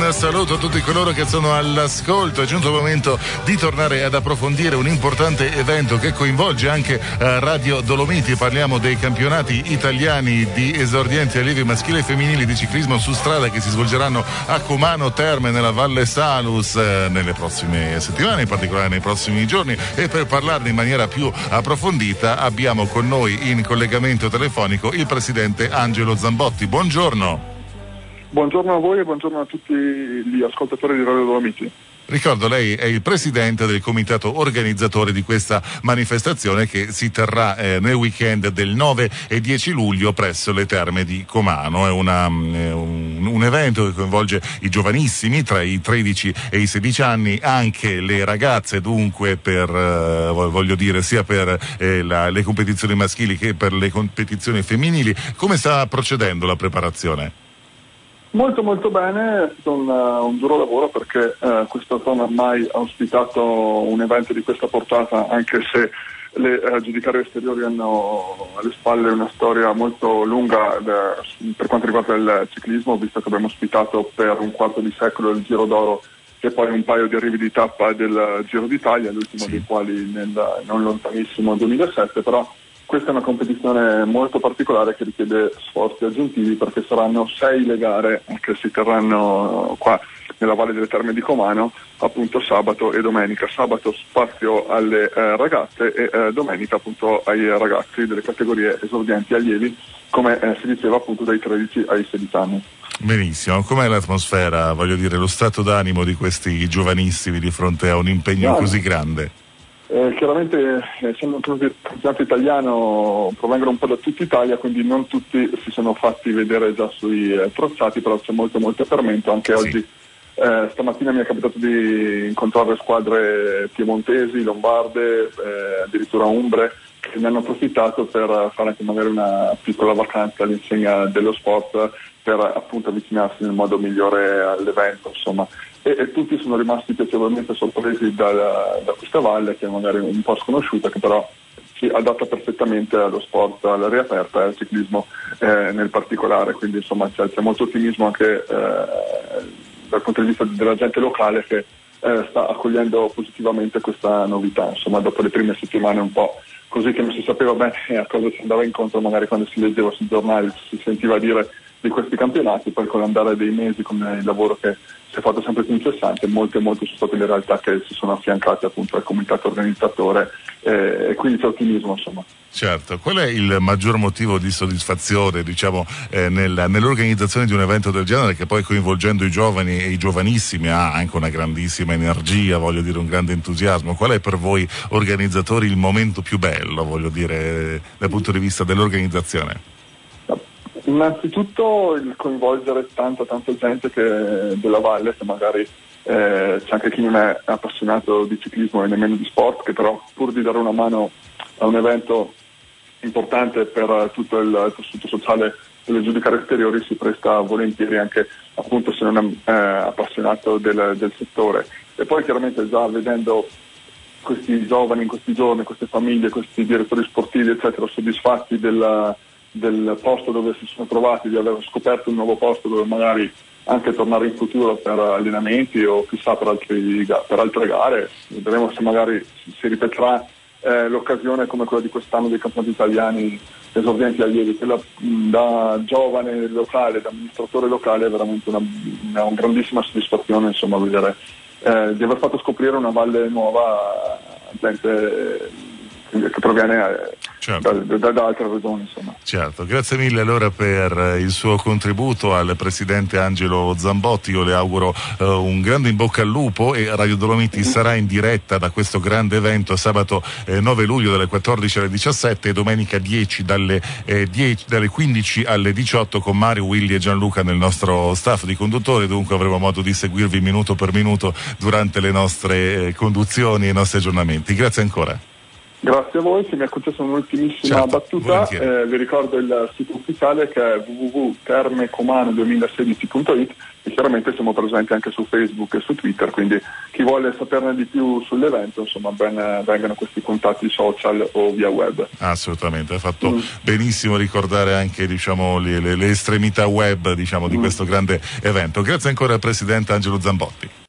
Un saluto a tutti coloro che sono all'ascolto. È giunto il momento di tornare ad approfondire un importante evento che coinvolge anche Radio Dolomiti. Parliamo dei campionati italiani di esordienti allievi maschili e femminili di ciclismo su strada che si svolgeranno a Comano Terme nella Valle Salus nelle prossime settimane, in particolare nei prossimi giorni. E per parlarne in maniera più approfondita abbiamo con noi in collegamento telefonico il presidente Angelo Zambotti. Buongiorno. Buongiorno a voi e buongiorno a tutti gli ascoltatori di Radio Dolomiti. Ricordo, lei è il presidente del comitato organizzatore di questa manifestazione che si terrà nel weekend del 9 e 10 luglio presso le terme di Comano. È un evento che coinvolge i giovanissimi tra i 13 e i 16 anni, anche le ragazze, dunque voglio dire sia per le competizioni maschili che per le competizioni femminili. Come sta procedendo la preparazione? Molto molto bene, è stato un duro lavoro perché questa zona ormai ha ospitato un evento di questa portata, anche se le giudicarie esteriori hanno alle spalle una storia molto lunga per quanto riguarda il ciclismo, visto che abbiamo ospitato per un quarto di secolo il Giro d'Oro e poi un paio di arrivi di tappa del Giro d'Italia, l'ultimo dei quali nel non lontanissimo 2007, però questa è una competizione molto particolare che richiede sforzi aggiuntivi perché saranno 6 le gare che si terranno qua nella Valle delle Terme di Comano, appunto sabato e domenica. Sabato spazio alle ragazze e domenica appunto ai ragazzi delle categorie esordienti allievi, come si diceva appunto dai 13 ai 16 anni. Benissimo, com'è l'atmosfera, voglio dire, lo stato d'animo di questi giovanissimi di fronte a un impegno così grande? Chiaramente essendo un campionato italiano provengono un po' da tutta Italia, quindi non tutti si sono fatti vedere già sui tracciati, però c'è molto fermento anche oggi. Stamattina mi è capitato di incontrare squadre piemontesi, lombarde, addirittura umbre, che ne hanno approfittato per fare anche magari una piccola vacanza all'insegna dello sport per appunto avvicinarsi nel modo migliore all'evento, insomma. E tutti sono rimasti piacevolmente sorpresi da questa valle che è magari un po' sconosciuta, che però si adatta perfettamente allo sport all'aria aperta e al ciclismo nel particolare, quindi insomma c'è molto ottimismo anche dal punto di vista della gente locale che sta accogliendo positivamente questa novità, insomma dopo le prime settimane un po' così che non si sapeva bene a cosa si andava incontro, magari quando si leggeva sui giornali si sentiva dire di questi campionati, poi con l'andare dei mesi, con il lavoro che si è fatto sempre più incessante, molte sono state le realtà che si sono affiancate appunto al comitato organizzatore e quindi c'è ottimismo, insomma. Certo, qual è il maggior motivo di soddisfazione, diciamo, nell'organizzazione di un evento del genere che poi coinvolgendo i giovani e i giovanissimi ha anche una grandissima energia, voglio dire un grande entusiasmo? Qual è per voi organizzatori il momento più bello, voglio dire, dal punto di vista dell'organizzazione? Innanzitutto il coinvolgere tanta gente della valle, che magari c'è anche chi non è appassionato di ciclismo e nemmeno di sport, che però pur di dare una mano a un evento importante per tutto il tessuto sociale delle giudicarie esteriori si presta volentieri anche appunto se non è appassionato del settore. E poi chiaramente già vedendo questi giovani in questi giorni, queste famiglie, questi direttori sportivi eccetera soddisfatti del posto dove si sono trovati, di aver scoperto un nuovo posto dove magari anche tornare in futuro per allenamenti o chissà per altre gare. Vedremo se magari si ripeterà l'occasione come quella di quest'anno dei campionati italiani esordienti allievi, che da giovane locale, da amministratore locale è veramente una grandissima soddisfazione, insomma, vedere di aver fatto scoprire una valle nuova a gente che proviene da altre regioni, insomma. Certo, grazie mille allora per il suo contributo al presidente Angelo Zambotti. Io le auguro un grande in bocca al lupo e Radio Dolomiti sarà in diretta da questo grande evento sabato 9 luglio dalle 14 alle 17 e domenica 10 dalle 15 alle 18 con Mario, Willy e Gianluca nel nostro staff di conduttori. Dunque avremo modo di seguirvi minuto per minuto durante le nostre conduzioni e i nostri aggiornamenti. Grazie ancora. Grazie a voi, se mi ha concesso un'ultimissima battuta, vi ricordo il sito ufficiale che è www.termecomano2016.it e chiaramente siamo presenti anche su Facebook e su Twitter, quindi chi vuole saperne di più sull'evento, insomma, vengano questi contatti social o via web. Assolutamente, ha fatto benissimo ricordare anche, diciamo, le estremità web, diciamo, di questo grande evento. Grazie ancora al Presidente Angelo Zambotti.